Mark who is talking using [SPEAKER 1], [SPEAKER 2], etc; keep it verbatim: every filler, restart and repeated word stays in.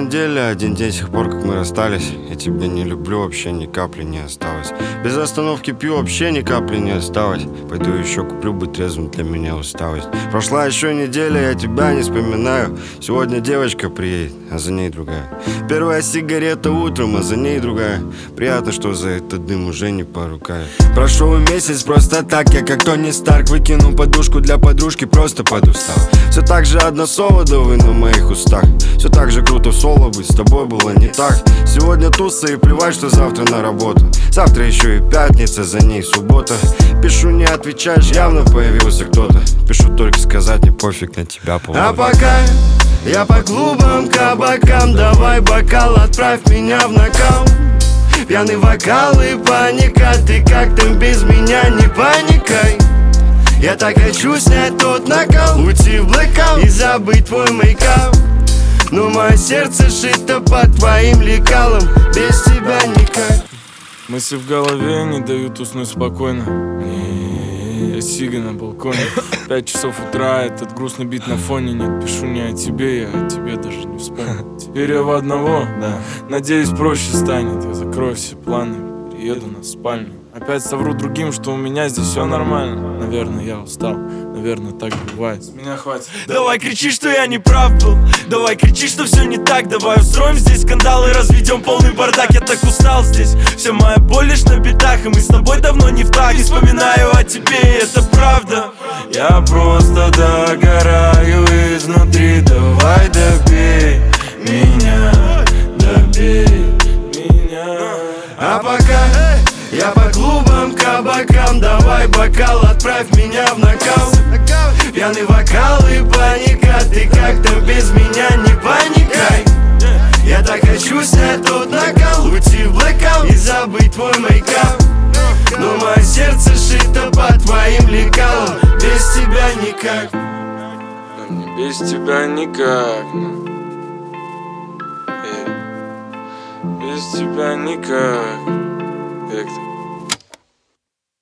[SPEAKER 1] неделя, один день с тех пор, как мы расстались. Я тебя не люблю, вообще ни капли не осталось. Без остановки пью, вообще ни капли не осталось. Пойду еще куплю, быть трезвым для меня усталость. Прошла еще неделя, я тебя не вспоминаю. Сегодня девочка приедет, а за ней другая. Первая сигарета утром, а за ней другая. Приятно, что за этот дым уже не порукаю. Прошел месяц просто так, я как Тони Старк. Выкинул подушку для подружки, просто подустал. Все так же одно слово, да вы на моих устах. Все так же круто в соло быть, с тобой было не так. Сегодня туса и плевать, что завтра на работу. Завтра еще и пятница, за ней суббота. Пишу, не отвечаешь, явно появился кто-то. Пишу только сказать, не пофиг на тебя полгода. А пока я по клубам, кабакам, давай бокал, отправь меня в нокаут. Пьяный вокал и паника, ты как там без меня, не паникай. Я так хочу снять тот накал, уйти в блэкаут и забыть твой мейкап. Но мое сердце шито по твоим лекалам, без тебя никак.
[SPEAKER 2] Мысли в голове не дают уснуть спокойно. Я сига на балконе. Пять часов утра, этот грустный бит на фоне. Нет, пишу не о тебе, я о тебе даже не вспомнил. Теперь я в одного, да. Надеюсь, проще станет. Я закрою все планы, приеду на спальню. Опять совру другим, что у меня здесь все нормально. Наверное, я устал, наверное, так бывает. С меня хватит.
[SPEAKER 3] Давай кричи, что я не прав был. Давай кричи, что все не так. Давай устроим здесь скандал и разведем полный бардак. Я так устал здесь, вся моя боль лишь на битах. И мы с тобой давно не в так. Не вспоминаю о тебе, и это правда.
[SPEAKER 2] Я просто догораю изнутри. Давай добей меня, добей меня.
[SPEAKER 1] А пока я по клубам, кабакам, давай бокал, отправь меня в нокаут. Пьяный вокал и паника, ты как-то без меня, не паникай. Я так хочу снять тот накал, уйти в блэкаут и забыть твой мейкап. Но мое сердце шито по твоим лекалам, без тебя никак.
[SPEAKER 2] Без тебя никак. Эй, без тебя никак. Как ты?